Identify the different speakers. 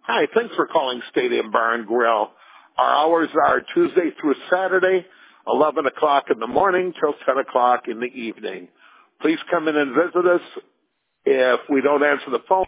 Speaker 1: Hi, thanks for calling Stadium Bar and Grill. Our hours are Tuesday through Saturday, 11 o'clock in the morning till 10 o'clock in the evening. Please come in and visit us. If we don't answer the phone,